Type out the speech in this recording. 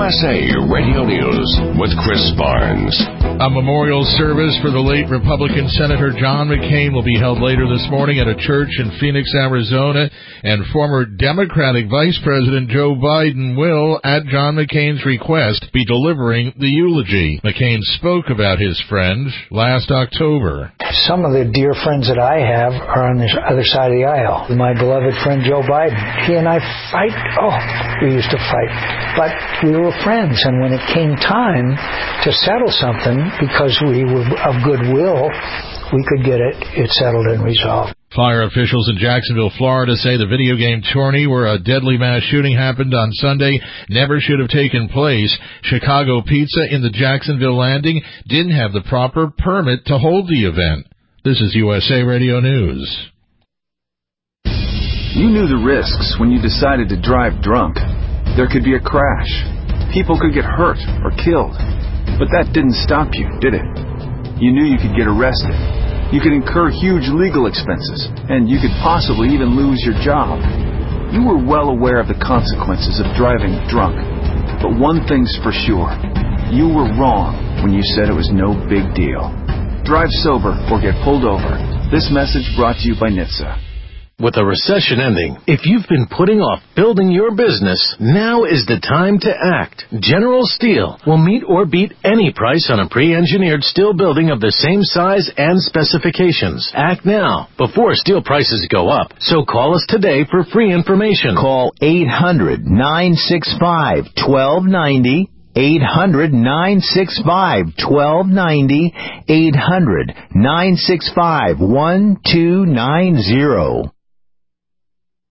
USA Radio News with Chris Barnes. A memorial service for the late Republican Senator John McCain will be held later this morning at a church in Phoenix, Arizona, and former Democratic Vice President Joe Biden will, at John McCain's request, be delivering the eulogy. McCain spoke about his friend last October. Some of the dear friends that I have are on the other side of the aisle. My beloved friend Joe Biden, he and I fight. We used to fight. But we were friends, and when it came time to settle something, because we were of goodwill, we could get it settled and resolved. Fire officials in Jacksonville, Florida say the video game tourney where a deadly mass shooting happened on Sunday never should have taken place. Chicago Pizza in the Jacksonville Landing didn't have the proper permit to hold the event. This is USA Radio News. You knew the risks when you decided to drive drunk. There could be a crash. People could get hurt or killed. But that didn't stop you, did it? You knew you could get arrested. You could incur huge legal expenses, and you could possibly even lose your job. You were well aware of the consequences of driving drunk. But one thing's for sure. You were wrong when you said it was no big deal. Drive sober or get pulled over. This message brought to you by NHTSA. With a recession ending, if you've been putting off building your business, now is the time to act. General Steel will meet or beat any price on a pre-engineered steel building of the same size and specifications. Act now, before steel prices go up. So call us today for free information. Call 800-965-1290. 800-965-1290. 800-965-1290.